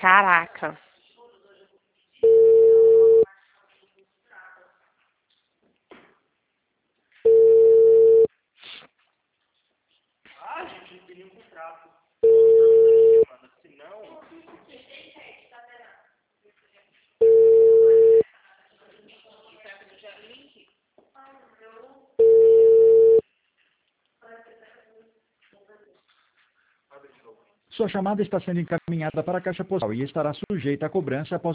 Caraca. Ah, gente, não teria um contrato. Senão... Sua chamada está sendo encaminhada para a caixa postal e estará sujeita a cobrança após